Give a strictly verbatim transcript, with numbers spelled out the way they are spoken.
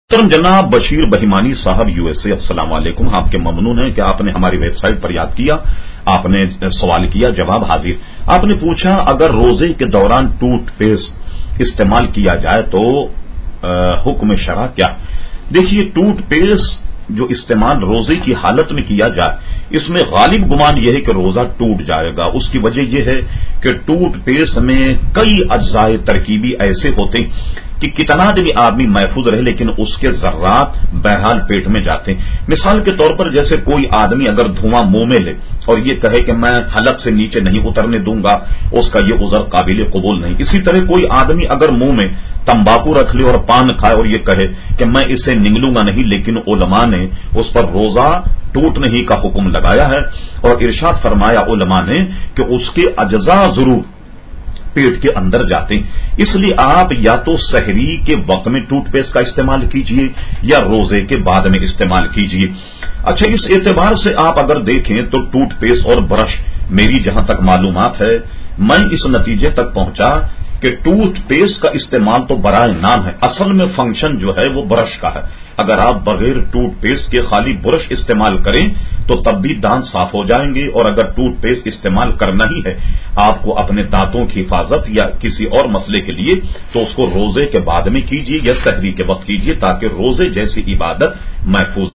محترم جناب بشیر بہیمانی صاحب یو ایس اے، السلام علیکم. آپ کے ممنون ہیں کہ آپ نے ہماری ویب سائٹ پر یاد کیا. آپ نے سوال کیا، جواب حاضر. آپ نے پوچھا اگر روزے کے دوران ٹوتھ پیسٹ استعمال کیا جائے تو حکم شرع کیا؟ دیکھیے، ٹوتھ پیسٹ جو استعمال روزے کی حالت میں کیا جائے، اس میں غالب گمان یہ ہے کہ روزہ ٹوٹ جائے گا. اس کی وجہ یہ ہے کہ ٹوتھ پیسٹ میں کئی اجزائے ترکیبی ایسے ہوتے ہیں کہ کتنا بھی آدمی محفوظ رہے لیکن اس کے ذرات بہرحال پیٹ میں جاتے ہیں. مثال کے طور پر جیسے کوئی آدمی اگر دھواں منہ میں لے اور یہ کہے کہ میں حلق سے نیچے نہیں اترنے دوں گا، اس کا یہ عذر قابل قبول نہیں. اسی طرح کوئی آدمی اگر منہ میں تمباکو رکھ لے اور پان کھائے اور یہ کہے کہ میں اسے نگلوں گا نہیں، لیکن علماء نے اس پر روزہ ٹوٹنے ہی کا حکم لگایا ہے اور ارشاد فرمایا علماء نے کہ اس کے اجزاء ضرور پیٹ کے اندر جاتے ہیں. اس لیے آپ یا تو سحری کے وقت میں ٹوتھ پیسٹ کا استعمال کیجئے یا روزے کے بعد میں استعمال کیجئے. اچھا، اس اعتبار سے آپ اگر دیکھیں تو ٹوتھ پیسٹ اور برش، میری جہاں تک معلومات ہے، میں اس نتیجے تک پہنچا کہ ٹوتھ پیسٹ کا استعمال تو برائے نام ہے، اصل میں فنکشن جو ہے وہ برش کا ہے. اگر آپ بغیر ٹوتھ پیسٹ کے خالی برش استعمال کریں تو تب بھی دانت صاف ہو جائیں گے. اور اگر ٹوتھ پیسٹ استعمال کرنا ہی ہے آپ کو اپنے دانتوں کی حفاظت یا کسی اور مسئلے کے لیے، تو اس کو روزے کے بعد میں کیجیے یا سحری کے وقت کیجیے تاکہ روزے جیسی عبادت محفوظ